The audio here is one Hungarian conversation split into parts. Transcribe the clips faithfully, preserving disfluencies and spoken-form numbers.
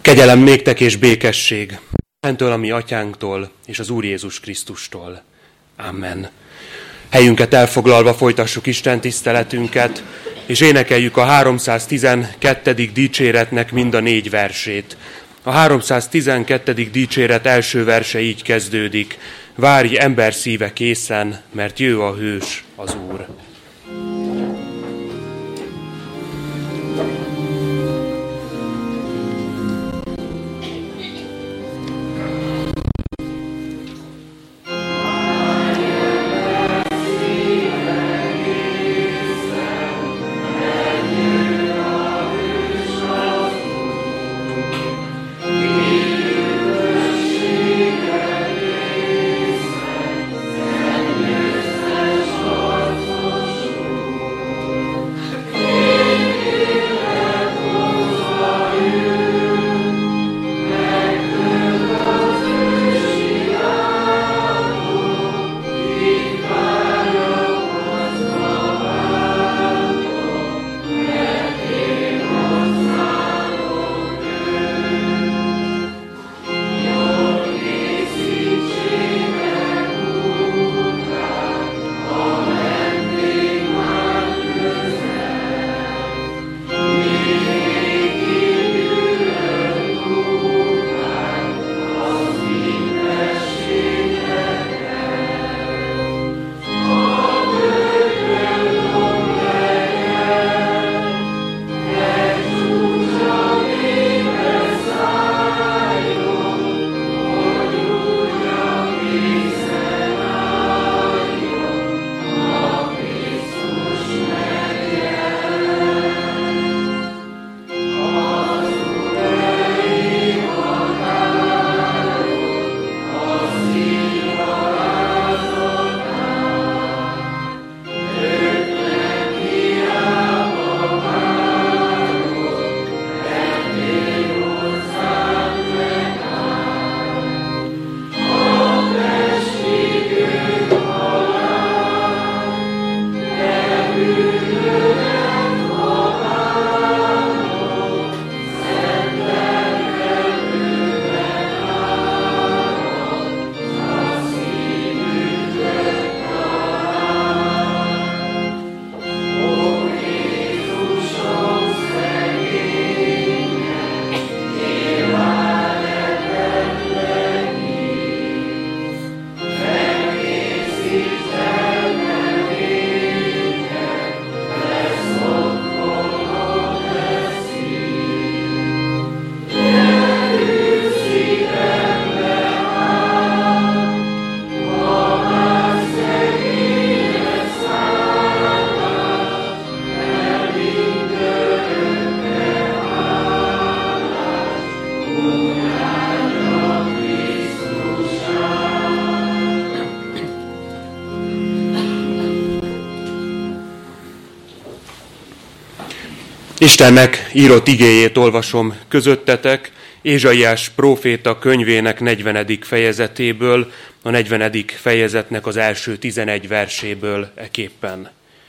Kegyelem néktek és békesség Istentől, a mi atyánktól, és az Úr Jézus Krisztustól. Amen. Helyünket elfoglalva folytassuk Isten tiszteletünket, és énekeljük a háromszáztizenkettedik dicséretnek mind a négy versét. A háromszáztizenkettedik dicséret első verse így kezdődik. Várj, ember szíve készen, mert jő a hős, az Úr. Istennek írott igéjét olvasom közöttetek, Ézsaiás próféta könyvének negyvenedik fejezetéből, a negyvenedik fejezetnek az első tizenegy verséből eképpen.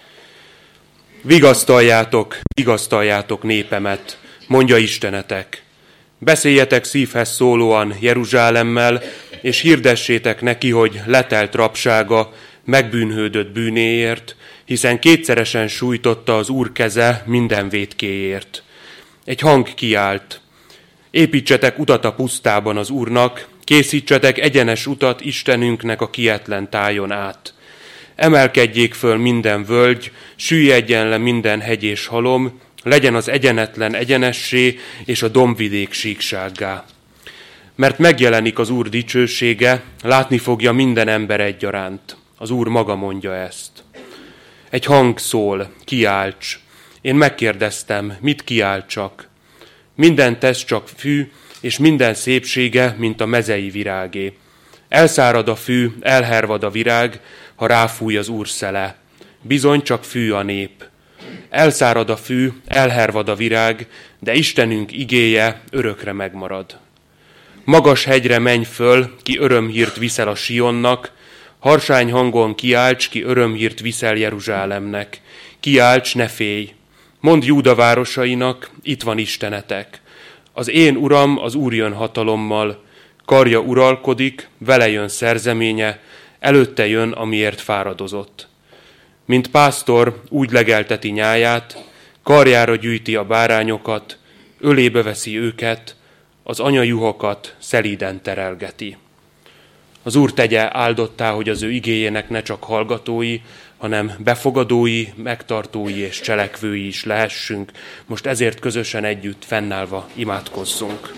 Vigasztaljátok, vigasztaljátok népemet, mondja Istenetek. Beszéljetek szívhez szólóan Jeruzsálemmel, és hirdessétek neki, hogy letelt rabsága, megbűnhődött bűnéért, hiszen kétszeresen sújtotta az Úr keze minden vétkéért. Egy hang kiált. Építsetek utat a pusztában az Úrnak, készítsetek egyenes utat Istenünknek a kietlen tájon át. Emelkedjék föl minden völgy, süllyedjen le minden hegy és halom, legyen az egyenetlen egyenessé, és a dombvidék síksággá. Mert megjelenik az Úr dicsősége, látni fogja minden ember egyaránt. Az Úr maga mondja ezt. Egy hang szól, kiálts. Én megkérdeztem, mit kiáltsak? Minden tesz csak fű, és minden szépsége, mint a mezei virágé. Elszárad a fű, elhervad a virág, ha ráfúj az Úr szele. Bizony csak fű a nép. Elszárad a fű, elhervad a virág, de Istenünk igéje örökre megmarad. Magas hegyre menj föl, ki örömhírt viszel a Sionnak, harsány hangon kiálts, ki örömhírt viszel Jeruzsálemnek. Kiálts, ne félj! Mondd Júda városainak, itt van Istenetek. Az én uram, az Úr jön hatalommal, karja uralkodik, vele jön szerzeménye, előtte jön, amiért fáradozott. Mint pásztor úgy legelteti nyáját, karjára gyűjti a bárányokat, ölébe veszi őket, az anyajuhokat szelíden terelgeti. Az Úr tegye áldottá, hogy az ő igéjének ne csak hallgatói, hanem befogadói, megtartói és cselekvői is lehessünk. Most ezért közösen együtt fennállva imádkozzunk.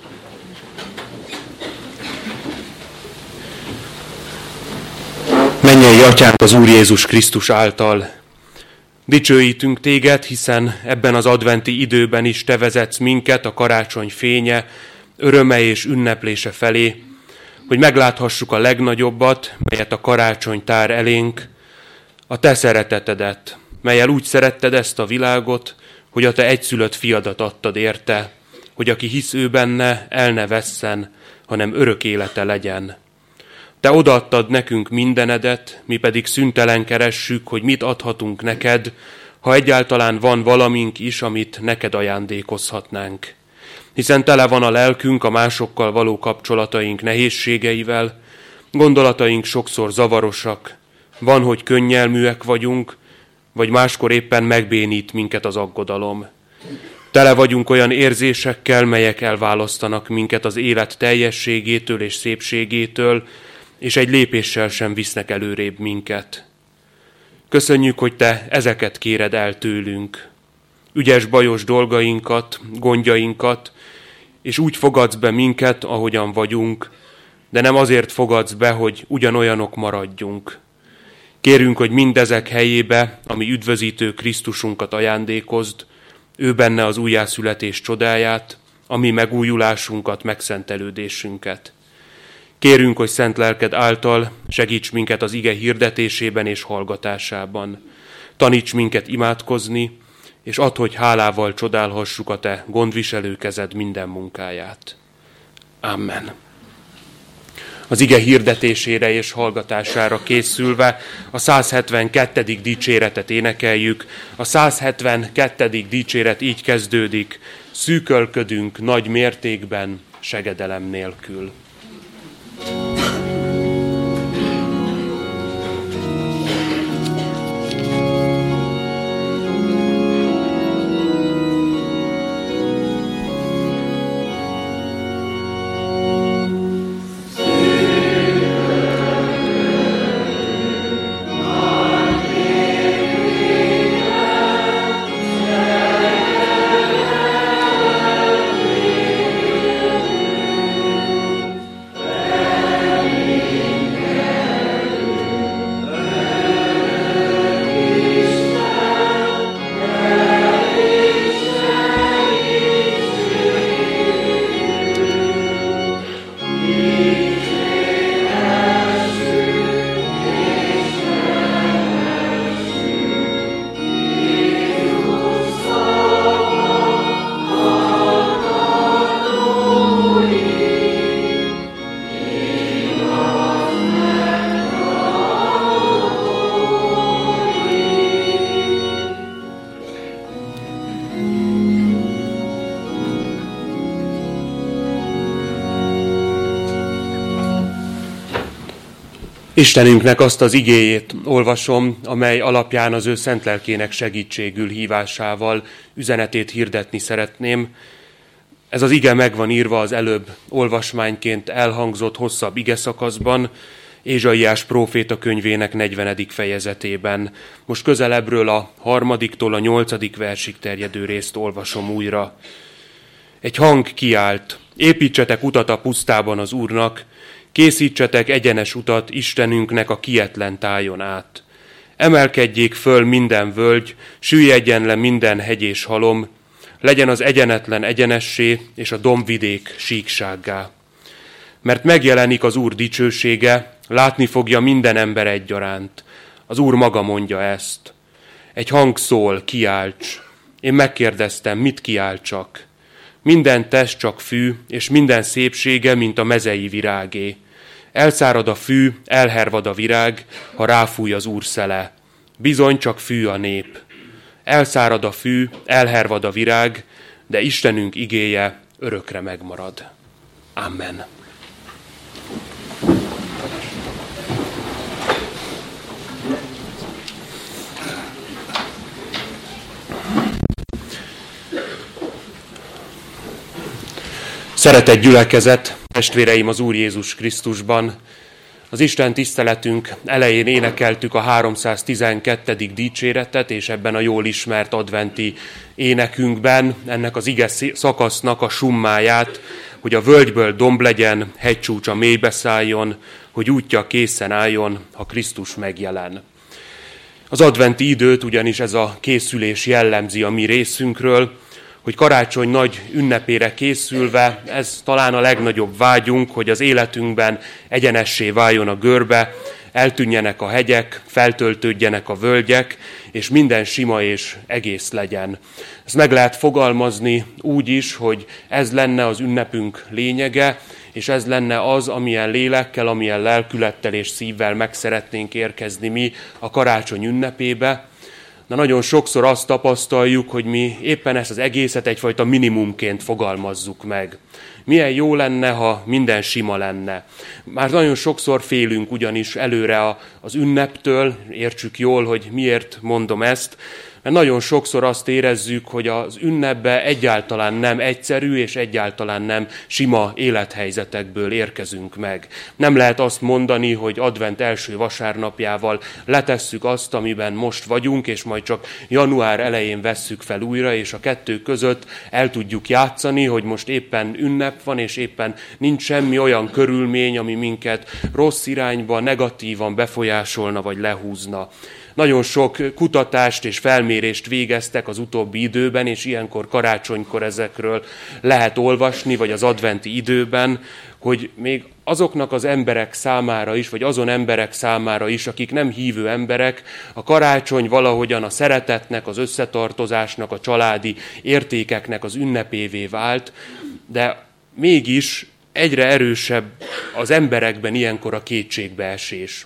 Mennyei Atyánk az Úr Jézus Krisztus által, dicsőítünk téged, hiszen ebben az adventi időben is te vezetsz minket a karácsony fénye, öröme és ünneplése felé, hogy megláthassuk a legnagyobbat, melyet a karácsony tár elénk, a te szeretetedet, mellyel úgy szeretted ezt a világot, hogy a te egyszülött fiadat adtad érte, hogy aki hisz ő benne, el ne vesszen, hanem örök élete legyen. Te odaadtad nekünk mindenedet, mi pedig szüntelen keressük, hogy mit adhatunk neked, ha egyáltalán van valamink is, amit neked ajándékozhatnánk. Hiszen tele van a lelkünk a másokkal való kapcsolataink nehézségeivel, gondolataink sokszor zavarosak, van, hogy könnyelműek vagyunk, vagy máskor éppen megbénít minket az aggodalom. Tele vagyunk olyan érzésekkel, melyek elválasztanak minket az élet teljességétől és szépségétől, és egy lépéssel sem visznek előrébb minket. Köszönjük, hogy te ezeket kéred el tőlünk, ügyes bajos dolgainkat, gondjainkat, és úgy fogadsz be minket, ahogyan vagyunk, de nem azért fogadsz be, hogy ugyanolyanok maradjunk. Kérünk, hogy mindezek helyébe, ami üdvözítő Krisztusunkat ajándékozd, ő benne az újjászületés csodáját, ami megújulásunkat, megszentelődésünket. Kérünk, hogy szent lelked által segíts minket az ige hirdetésében és hallgatásában. Taníts minket imádkozni, és add, hogy hálával csodálhassuk a te gondviselő kezed minden munkáját. Amen. Az ige hirdetésére és hallgatására készülve a száz hetvenkettedik dicséretet énekeljük. A száz hetvenkettedik dicséret így kezdődik: szűkölködünk nagy mértékben, segedelem nélkül. Istenünknek azt az igéjét olvasom, amely alapján az ő szent lelkének segítségül hívásával üzenetét hirdetni szeretném. Ez az ige meg van írva az előbb olvasmányként elhangzott hosszabb igeszakaszban, Ézsaiás próféta könyvének negyvenedik fejezetében. Most közelebbről a harmadiktól a nyolcadik versig terjedő részt olvasom újra. Egy hang kiált: építsetek utat a pusztában az Úrnak, készítsetek egyenes utat Istenünknek a kietlen tájon át. Emelkedjék föl minden völgy, süllyedjen le minden hegy és halom, legyen az egyenetlen egyenessé, és a dombvidék síksággá. Mert megjelenik az Úr dicsősége, látni fogja minden ember egyaránt. Az Úr maga mondja ezt. Egy hang szól: kiálts. Én megkérdeztem, mit kiáltsak? Minden test csak fű, és minden szépsége, mint a mezei virágé. Elszárad a fű, elhervad a virág, ha ráfúj az Úr szele. Bizony csak fű a nép. Elszárad a fű, elhervad a virág, de Istenünk igéje örökre megmarad. Amen. Szeretett gyülekezet, testvéreim az Úr Jézus Krisztusban! Az Isten tiszteletünk elején énekeltük a háromszáztizenkettedik dicséretet, és ebben a jól ismert adventi énekünkben ennek az ige szakasznak a summáját, hogy a völgyből domb legyen, hegycsúcsa mélybe szálljon, hogy útja készen álljon, ha Krisztus megjelen. Az adventi időt ugyanis ez a készülés jellemzi a mi részünkről, hogy karácsony nagy ünnepére készülve, ez talán a legnagyobb vágyunk, hogy az életünkben egyenessé váljon a görbe, eltűnjenek a hegyek, feltöltődjenek a völgyek, és minden sima és egész legyen. Ezt meg lehet fogalmazni úgy is, hogy ez lenne az ünnepünk lényege, és ez lenne az, amilyen lélekkel, amilyen lelkülettel és szívvel meg szeretnénk érkezni mi a karácsony ünnepébe. De nagyon sokszor azt tapasztaljuk, hogy mi éppen ezt az egészet egyfajta minimumként fogalmazzuk meg. Milyen jó lenne, ha minden sima lenne. Már nagyon sokszor félünk ugyanis előre az ünneptől, értsük jól, hogy miért mondom ezt, mert nagyon sokszor azt érezzük, hogy az ünnepbe egyáltalán nem egyszerű és egyáltalán nem sima élethelyzetekből érkezünk meg. Nem lehet azt mondani, hogy advent első vasárnapjával letesszük azt, amiben most vagyunk, és majd csak január elején vesszük fel újra, és a kettő között el tudjuk játszani, hogy most éppen ünnep van, és éppen nincs semmi olyan körülmény, ami minket rossz irányba, negatívan befolyásolna vagy lehúzna. Nagyon sok kutatást és felmérést végeztek az utóbbi időben, és ilyenkor karácsonykor ezekről lehet olvasni, vagy az adventi időben, hogy még azoknak az emberek számára is, vagy azon emberek számára is, akik nem hívő emberek, a karácsony valahogyan a szeretetnek, az összetartozásnak, a családi értékeknek az ünnepévé vált, de mégis egyre erősebb az emberekben ilyenkor a kétségbeesés.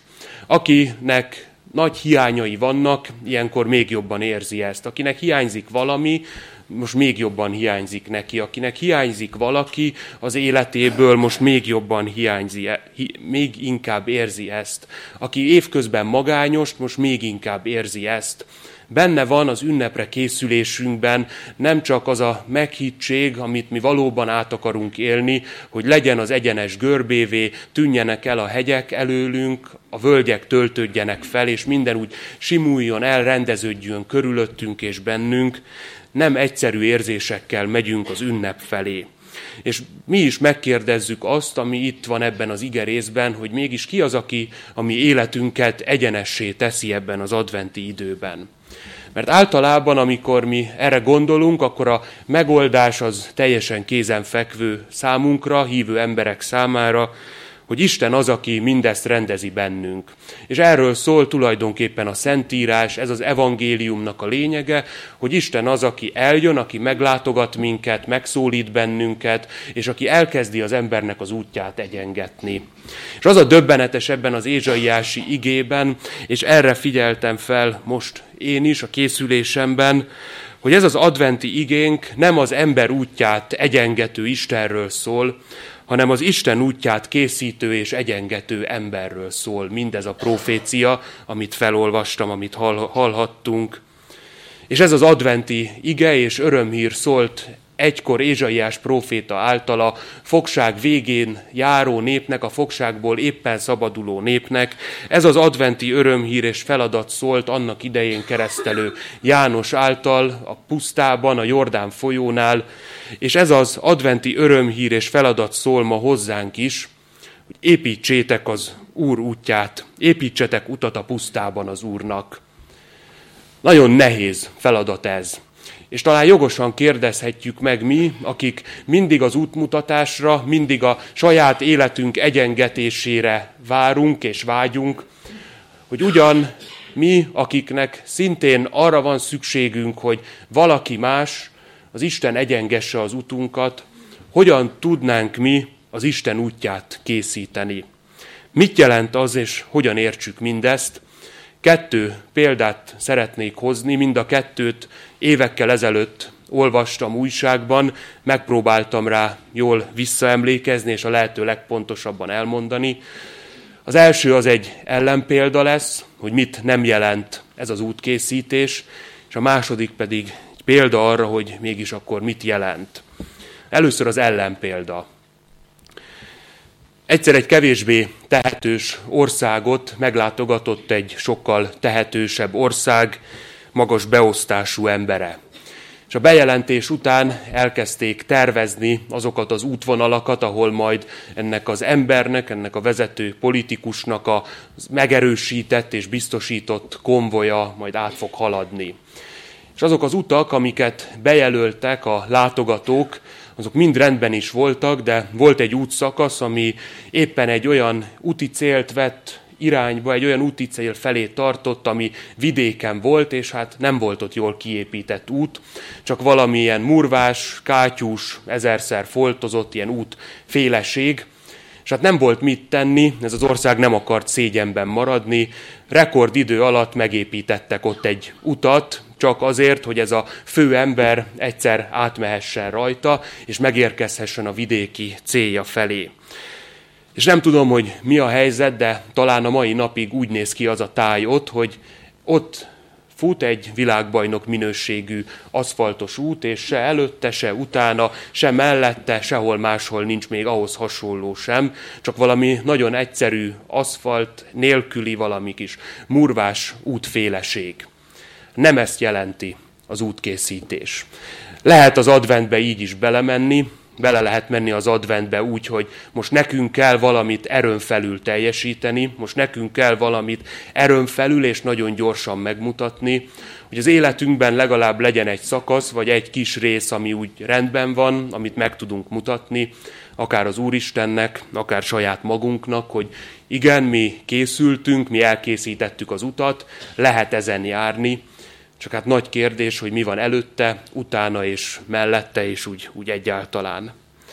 Akinek nagy hiányai vannak, ilyenkor még jobban érzi ezt. Akinek hiányzik valami, most még jobban hiányzik neki. Akinek hiányzik valaki az életéből, most még jobban hiányzi, még inkább érzi ezt. Aki évközben magányos, most még inkább érzi ezt. Benne van az ünnepre készülésünkben nem csak az a meghittség, amit mi valóban át akarunk élni, hogy legyen az egyenes görbévé, tűnjenek el a hegyek előlünk, a völgyek töltődjenek fel, és minden úgy simuljon el, rendeződjön körülöttünk és bennünk. Nem egyszerű érzésekkel megyünk az ünnep felé. És mi is megkérdezzük azt, ami itt van ebben az ige részben, hogy mégis ki az, aki a mi életünket egyenessé teszi ebben az adventi időben. Mert általában, amikor mi erre gondolunk, akkor a megoldás az teljesen kézenfekvő számunkra, hívő emberek számára, hogy Isten az, aki mindezt rendezi bennünk. És erről szól tulajdonképpen a Szentírás, ez az evangéliumnak a lényege, hogy Isten az, aki eljön, aki meglátogat minket, megszólít bennünket, és aki elkezdi az embernek az útját egyengetni. És az a döbbenetes ebben az ézsaiási igében, és erre figyeltem fel most én is a készülésemben, hogy ez az adventi igénk nem az ember útját egyengető Istenről szól, hanem az Isten útját készítő és egyengető emberről szól. Mindez a profécia, amit felolvastam, amit hallhattunk. És ez az adventi ige és örömhír szólt egykor Ézsaiás próféta által a fogság végén járó népnek, a fogságból éppen szabaduló népnek. Ez az adventi örömhír és feladat szólt annak idején keresztelő János által a pusztában, a Jordán folyónál, és ez az adventi örömhír és feladat szól ma hozzánk is, hogy építsétek az Úr útját, építsetek utat a pusztában az Úrnak. Nagyon nehéz feladat ez. És talán jogosan kérdezhetjük meg mi, akik mindig az útmutatásra, mindig a saját életünk egyengetésére várunk és vágyunk, hogy ugyan mi, akiknek szintén arra van szükségünk, hogy valaki más, az Isten egyengesse az utunkat, hogyan tudnánk mi az Isten útját készíteni. Mit jelent az, és hogyan értsük mindezt? Kettő példát szeretnék hozni, mind a kettőt évekkel ezelőtt olvastam újságban, megpróbáltam rá jól visszaemlékezni, és a lehető legpontosabban elmondani. Az első az egy ellenpélda lesz, hogy mit nem jelent ez az útkészítés, és a második pedig egy példa arra, hogy mégis akkor mit jelent. Először az ellenpélda. Egyszer egy kevésbé tehetős országot meglátogatott egy sokkal tehetősebb ország magas beosztású embere. És a bejelentés után elkezdték tervezni azokat az útvonalakat, ahol majd ennek az embernek, ennek a vezető politikusnak a megerősített és biztosított konvoja majd át fog haladni. És azok az utak, amiket bejelöltek a látogatók, azok mind rendben is voltak, de volt egy útszakasz, ami éppen egy olyan úti célt vett irányba, egy olyan úti cél felé tartott, ami vidéken volt, és hát nem volt ott jól kiépített út, csak valamilyen murvás, kátyús, ezerszer foltozott ilyen útféleség, és hát nem volt mit tenni, ez az ország nem akart szégyenben maradni, rekordidő alatt megépítettek ott egy utat, csak azért, hogy ez a fő ember egyszer átmehessen rajta, és megérkezhessen a vidéki célja felé. És nem tudom, hogy mi a helyzet, de talán a mai napig úgy néz ki az a táj ott, hogy ott fut egy világbajnok minőségű aszfaltos út, és se előtte, se utána, se mellette, sehol máshol nincs még ahhoz hasonló sem, csak valami nagyon egyszerű aszfalt nélküli valami kis murvás útféleség. Nem ezt jelenti az útkészítés. Lehet az adventbe így is belemenni, bele lehet menni az adventbe úgy, hogy most nekünk kell valamit erőn felül teljesíteni, most nekünk kell valamit erőn felül és nagyon gyorsan megmutatni, hogy az életünkben legalább legyen egy szakasz, vagy egy kis rész, ami úgy rendben van, amit meg tudunk mutatni, akár az Úristennek, akár saját magunknak, hogy igen, mi készültünk, mi elkészítettük az utat, lehet ezen járni, csak hát nagy kérdés, hogy mi van előtte, utána és mellette, és úgy, úgy egyáltalán.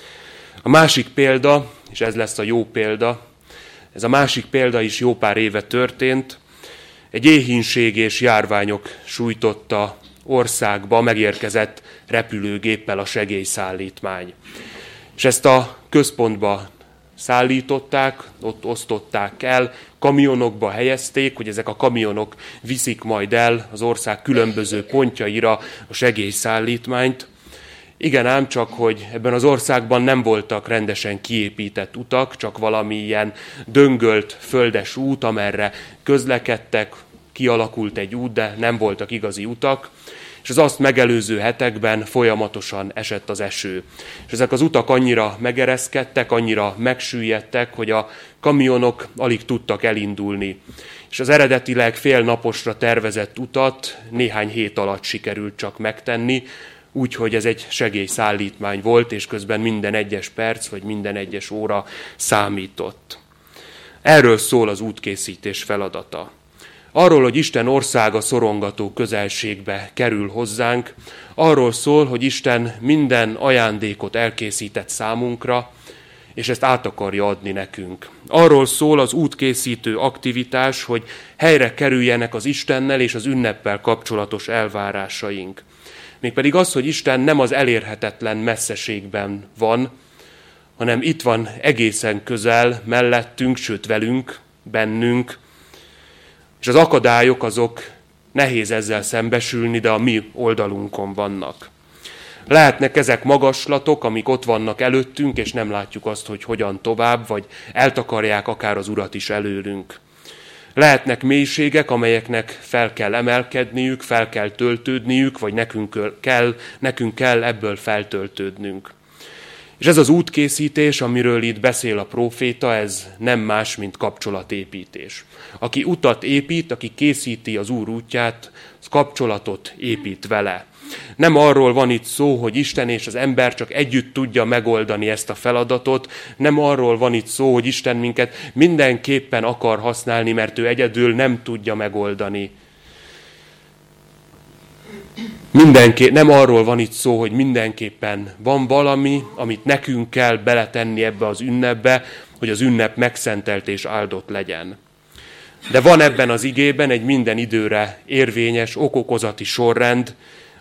A másik példa, és ez lesz a jó példa, ez a másik példa is jó pár éve történt, egy éhínség és járványok sújtotta országba megérkezett repülőgéppel a segélyszállítmány. És ezt a központba szállították, ott osztották el, kamionokba helyezték, hogy ezek a kamionok viszik majd el az ország különböző pontjaira a segélyszállítmányt. Igen ám, csak hogy ebben az országban nem voltak rendesen kiépített utak, csak valami ilyen döngölt földes út, amerre közlekedtek, kialakult egy út, de nem voltak igazi utak, és az azt megelőző hetekben folyamatosan esett az eső. És ezek az utak annyira megereszkedtek, annyira megsüllyedtek, hogy a kamionok alig tudtak elindulni. És az eredetileg fél naposra tervezett utat néhány hét alatt sikerült csak megtenni, úgyhogy ez egy segélyszállítmány volt, és közben minden egyes perc, vagy minden egyes óra számított. Erről szól az útkészítés feladata. Arról, hogy Isten országa szorongató közelségbe kerül hozzánk, arról szól, hogy Isten minden ajándékot elkészített számunkra, és ezt át akarja adni nekünk. Arról szól az útkészítő aktivitás, hogy helyre kerüljenek az Istennel és az ünneppel kapcsolatos elvárásaink. Mégpedig az, hogy Isten nem az elérhetetlen messzeségben van, hanem itt van egészen közel, mellettünk, sőt velünk, bennünk, és az akadályok azok nehéz ezzel szembesülni, de a mi oldalunkon vannak. Lehetnek ezek magaslatok, amik ott vannak előttünk, és nem látjuk azt, hogy hogyan tovább, vagy eltakarják akár az Urat is előlünk. Lehetnek mélységek, amelyeknek fel kell emelkedniük, fel kell töltődniük, vagy nekünk kell, nekünk kell ebből feltöltődnünk. És ez az útkészítés, amiről itt beszél a próféta, ez nem más, mint kapcsolatépítés. Aki utat épít, aki készíti az Úr útját, az kapcsolatot épít vele. Nem arról van itt szó, hogy Isten és az ember csak együtt tudja megoldani ezt a feladatot, nem arról van itt szó, hogy Isten minket mindenképpen akar használni, mert ő egyedül nem tudja megoldani. Mindenké, nem arról van itt szó, hogy mindenképpen van valami, amit nekünk kell beletenni ebbe az ünnepbe, hogy az ünnep megszentelt és áldott legyen. De van ebben az igében egy minden időre érvényes okokozati sorrend,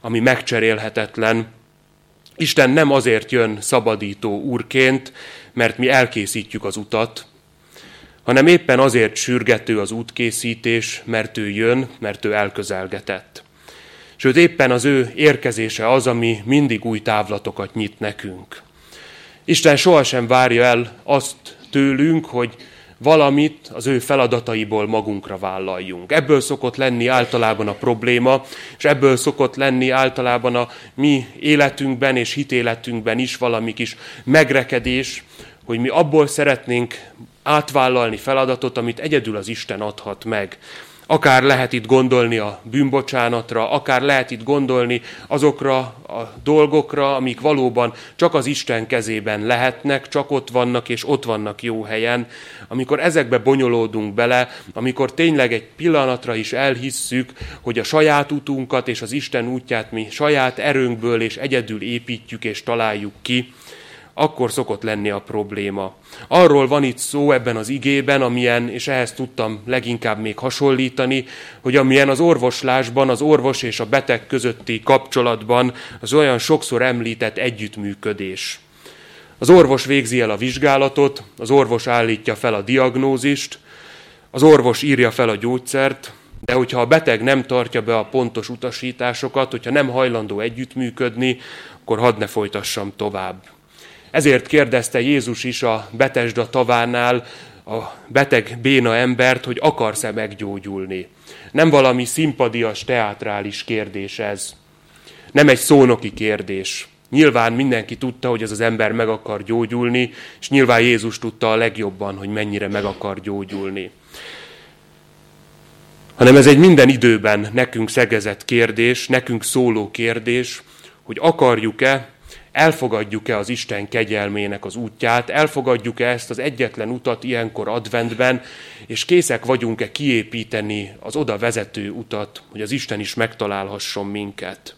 ami megcserélhetetlen. Isten nem azért jön szabadító úrként, mert mi elkészítjük az utat, hanem éppen azért sürgető az útkészítés, mert ő jön, mert ő elközelgetett. Sőt, éppen az ő érkezése az, ami mindig új távlatokat nyit nekünk. Isten sohasem várja el azt tőlünk, hogy valamit az ő feladataiból magunkra vállaljunk. Ebből szokott lenni általában a probléma, és ebből szokott lenni általában a mi életünkben és hitéletünkben is valami kis megrekedés, hogy mi abból szeretnénk átvállalni feladatot, amit egyedül az Isten adhat meg. Akár lehet itt gondolni a bűnbocsánatra, akár lehet itt gondolni azokra a dolgokra, amik valóban csak az Isten kezében lehetnek, csak ott vannak és ott vannak jó helyen. Amikor ezekbe bonyolódunk bele, amikor tényleg egy pillanatra is elhisszük, hogy a saját utunkat és az Isten útját mi saját erőnkből és egyedül építjük és találjuk ki, akkor szokott lenni a probléma. Arról van itt szó ebben az igében, amilyen, és ehhez tudtam leginkább még hasonlítani, hogy amilyen az orvoslásban, az orvos és a beteg közötti kapcsolatban az olyan sokszor említett együttműködés. Az orvos végzi el a vizsgálatot, az orvos állítja fel a diagnózist, az orvos írja fel a gyógyszert, de hogyha a beteg nem tartja be a pontos utasításokat, hogyha nem hajlandó együttműködni, akkor hadd ne folytassam tovább. Ezért kérdezte Jézus is a Betesda tavánál a beteg béna embert, hogy akarsz-e meggyógyulni. Nem valami szimpadias, teátrális kérdés ez. Nem egy szónoki kérdés. Nyilván mindenki tudta, hogy ez az ember meg akar gyógyulni, és nyilván Jézus tudta a legjobban, hogy mennyire meg akar gyógyulni. Hanem ez egy minden időben nekünk szegezett kérdés, nekünk szóló kérdés, hogy akarjuk-e, elfogadjuk-e az Isten kegyelmének az útját, elfogadjuk-e ezt az egyetlen utat ilyenkor adventben, és készek vagyunk-e kiépíteni az oda vezető utat, hogy az Isten is megtalálhasson minket.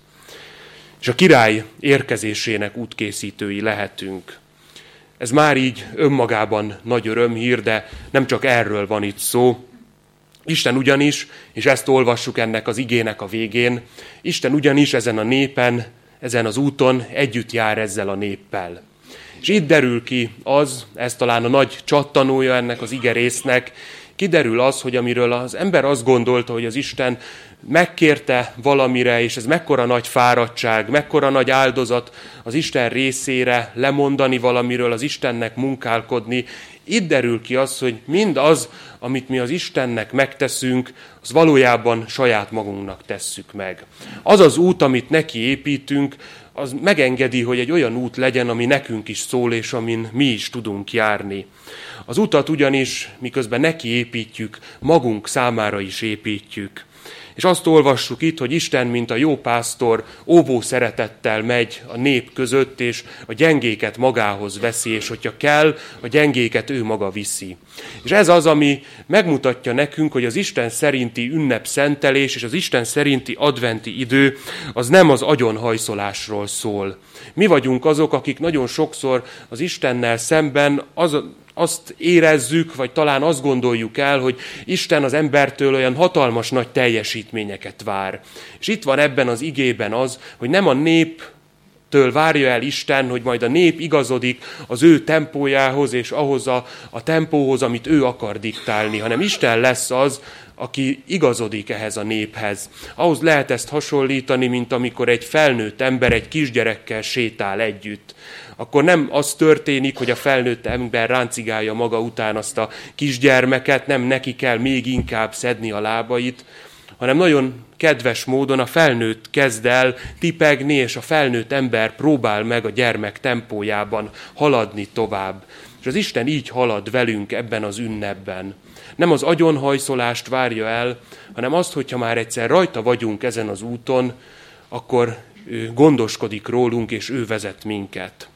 És a király érkezésének útkészítői lehetünk. Ez már így önmagában nagy örömhír, de nem csak erről van itt szó. Isten ugyanis, és ezt olvassuk ennek az igének a végén, Isten ugyanis ezen a népen, ezen az úton együtt jár ezzel a néppel. És itt derül ki az, ez talán a nagy csattanója ennek az igerésznek, kiderül az, hogy amiről az ember azt gondolta, hogy az Isten megkérte valamire, és ez mekkora nagy fáradtság, mekkora nagy áldozat az Isten részére lemondani valamiről, az Istennek munkálkodni. Itt derül ki az, hogy mindaz, amit mi az Istennek megteszünk, az valójában saját magunknak tesszük meg. Az az út, amit neki építünk, az megengedi, hogy egy olyan út legyen, ami nekünk is szól, és amin mi is tudunk járni. Az utat ugyanis, miközben neki építjük, magunk számára is építjük. És azt olvassuk itt, hogy Isten, mint a jó pásztor, óvó szeretettel megy a nép között, és a gyengéket magához veszi, és hogyha kell, a gyengéket ő maga viszi. És ez az, ami megmutatja nekünk, hogy az Isten szerinti ünnepszentelés és az Isten szerinti adventi idő az nem az agyonhajszolásról szól. Mi vagyunk azok, akik nagyon sokszor az Istennel szemben az azt érezzük, vagy talán azt gondoljuk el, hogy Isten az embertől olyan hatalmas nagy teljesítményeket vár. És itt van ebben az igében az, hogy nem a néptől várja el Isten, hogy majd a nép igazodik az ő tempójához, és ahhoz a, a tempóhoz, amit ő akar diktálni, hanem Isten lesz az, aki igazodik ehhez a néphez. Ahhoz lehet ezt hasonlítani, mint amikor egy felnőtt ember egy kisgyerekkel sétál együtt. Akkor nem az történik, hogy a felnőtt ember ráncigálja maga után azt a kisgyermeket, nem neki kell még inkább szedni a lábait, hanem nagyon kedves módon a felnőtt kezd el tipegni, és a felnőtt ember próbál meg a gyermek tempójában haladni tovább. És az Isten így halad velünk ebben az ünnepben. Nem az agyonhajszolást várja el, hanem azt, hogyha már egyszer rajta vagyunk ezen az úton, akkor ő gondoskodik rólunk, és ő vezet minket.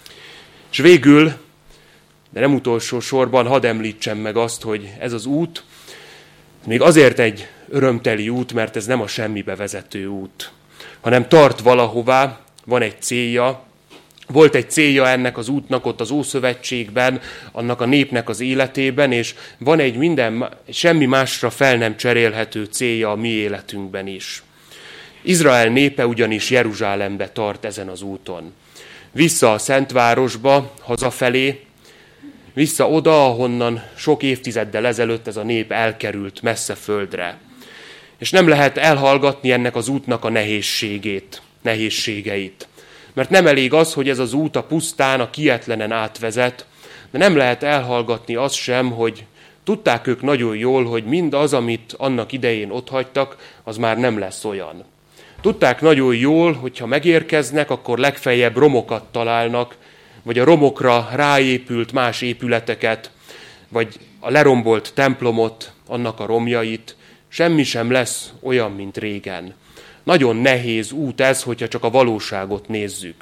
És végül, de nem utolsó sorban, hadd említsem meg azt, hogy ez az út még azért egy örömteli út, mert ez nem a semmibe vezető út, hanem tart valahová, van egy célja. Volt egy célja ennek az útnak ott az Ószövetségben, annak a népnek az életében, és van egy minden, semmi másra fel nem cserélhető célja a mi életünkben is. Izrael népe ugyanis Jeruzsálembe tart ezen az úton. Vissza a Szentvárosba, hazafelé, vissza oda, ahonnan sok évtizeddel ezelőtt ez a nép elkerült messze földre. És nem lehet elhallgatni ennek az útnak a nehézségét, nehézségeit. Mert nem elég az, hogy ez az út a pusztán, a kijetlenen átvezet, de nem lehet elhallgatni azt sem, hogy tudták ők nagyon jól, hogy mindaz, amit annak idején otthagytak, az már nem lesz olyan. Tudták nagyon jól, hogyha megérkeznek, akkor legfeljebb romokat találnak, vagy a romokra ráépült más épületeket, vagy a lerombolt templomot, annak a romjait. Semmi sem lesz olyan, mint régen. Nagyon nehéz út ez, hogyha csak a valóságot nézzük.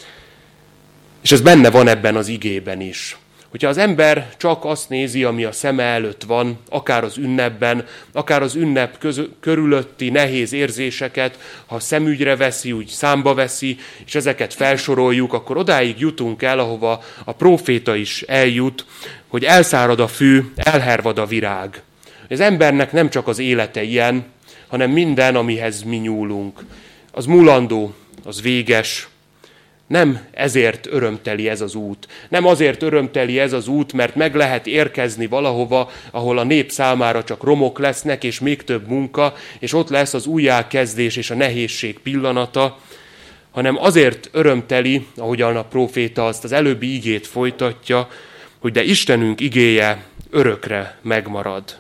És ez benne van ebben az igében is. Hogyha az ember csak azt nézi, ami a szeme előtt van, akár az ünnepben, akár az ünnep közö- körülötti nehéz érzéseket, ha szemügyre veszi, úgy számba veszi, és ezeket felsoroljuk, akkor odáig jutunk el, ahova a próféta is eljut, hogy elszárad a fű, elhervad a virág. Az embernek nem csak az élete ilyen, hanem minden, amihez mi nyúlunk. Az mulandó, az véges. Nem ezért örömteli ez az út. Nem azért örömteli ez az út, mert meg lehet érkezni valahova, ahol a nép számára csak romok lesznek, és még több munka, és ott lesz az újjákezdés és a nehézség pillanata, hanem azért örömteli, ahogyan a próféta azt az előbbi igét folytatja, hogy de Istenünk igéje örökre megmarad.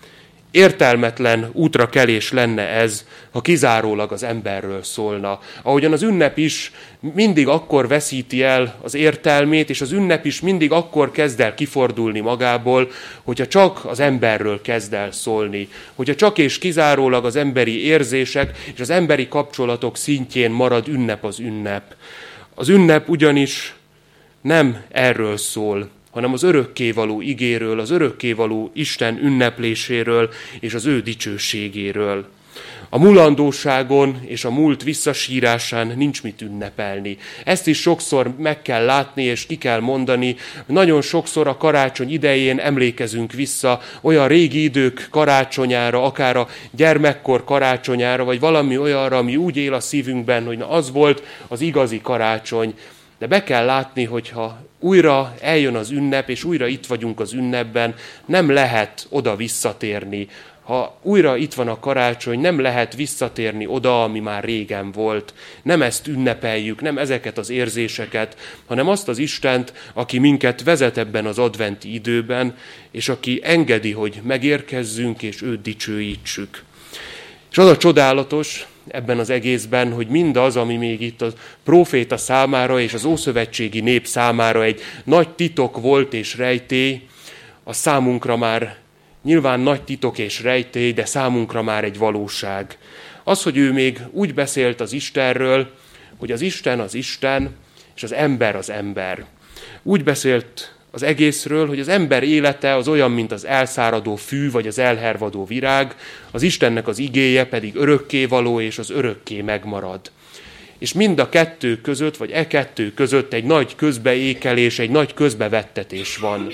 Értelmetlen útrakelés lenne ez, ha kizárólag az emberről szólna. Ahogyan az ünnep is mindig akkor veszíti el az értelmét, és az ünnep is mindig akkor kezd el kifordulni magából, hogyha csak az emberről kezd el szólni. Hogyha csak és kizárólag az emberi érzések és az emberi kapcsolatok szintjén marad ünnep az ünnep. Az ünnep ugyanis nem erről szól, hanem az örökkévaló igéről, az örökkévaló Isten ünnepléséről és az ő dicsőségéről. A mulandóságon és a múlt visszasírásán nincs mit ünnepelni. Ezt is sokszor meg kell látni és ki kell mondani. Nagyon sokszor a karácsony idején emlékezünk vissza olyan régi idők karácsonyára, akár a gyermekkor karácsonyára, vagy valami olyanra, ami úgy él a szívünkben, hogy na, az volt az igazi karácsony. De be kell látni, hogyha újra eljön az ünnep, és újra itt vagyunk az ünnepben, nem lehet oda visszatérni. Ha újra itt van a karácsony, nem lehet visszatérni oda, ami már régen volt. Nem ezt ünnepeljük, nem ezeket az érzéseket, hanem azt az Istent, aki minket vezet ebben az adventi időben, és aki engedi, hogy megérkezzünk, és őt dicsőítsük. És az a csodálatos ebben az egészben, hogy mindaz, ami még itt a próféta számára és az ószövetségi nép számára egy nagy titok volt és rejtély, a számunkra már nyilván nagy titok és rejtély, de számunkra már egy valóság. Az, hogy ő még úgy beszélt az Istenről, hogy az Isten az Isten, és az ember az ember. Úgy beszélt az egészről, hogy az ember élete az olyan, mint az elszáradó fű, vagy az elhervadó virág, az Istennek az igéje pedig örökkévaló, és az örökké megmarad. És mind a kettő között, vagy e kettő között egy nagy közbeékelés, egy nagy közbevettetés van.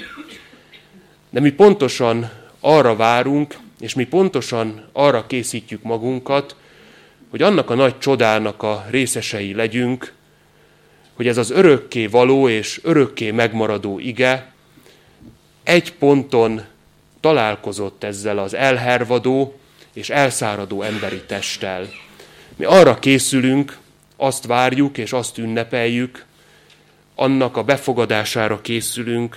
De mi pontosan arra várunk, és mi pontosan arra készítjük magunkat, hogy annak a nagy csodának a részesei legyünk, hogy ez az örökké való és örökké megmaradó ige egy ponton találkozott ezzel az elhervadó és elszáradó emberi testtel. Mi arra készülünk, azt várjuk és azt ünnepeljük, annak a befogadására készülünk,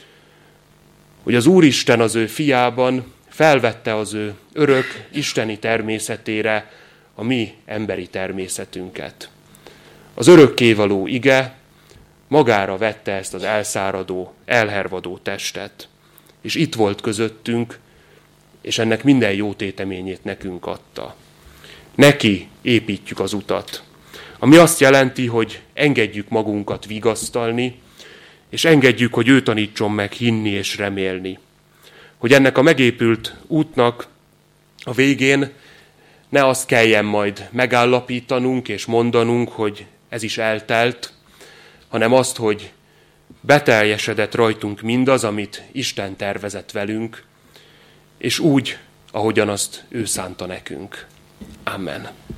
hogy az Úristen az ő fiában felvette az ő örök isteni természetére a mi emberi természetünket. Az örökkévaló ige magára vette ezt az elszáradó, elhervadó testet, és itt volt közöttünk, és ennek minden jó téteményét nekünk adta. Neki építjük az utat, ami azt jelenti, hogy engedjük magunkat vigasztalni, és engedjük, hogy ő tanítson meg hinni és remélni. Hogy ennek a megépült útnak a végén ne azt kelljen majd megállapítanunk és mondanunk, hogy ez is eltelt, hanem azt, hogy beteljesedett rajtunk mindaz, amit Isten tervezett velünk, és úgy, ahogyan azt ő szánta nekünk. Amen.